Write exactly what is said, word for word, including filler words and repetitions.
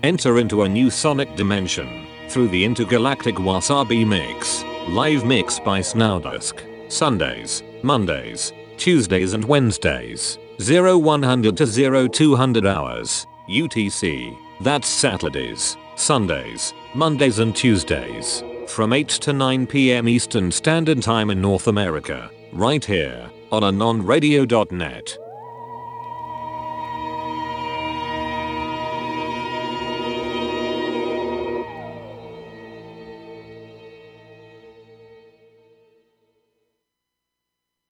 Enter into a new sonic dimension through the intergalactic Wasabi Mix. Live mix by Snowdusk. Sundays, Mondays, Tuesdays and Wednesdays. zero one hundred to zero two hundred hours. U T C. That's Saturdays, Sundays, Mondays and Tuesdays. From eight to nine p m Eastern Standard Time in North America. Right here on anon radio dot net.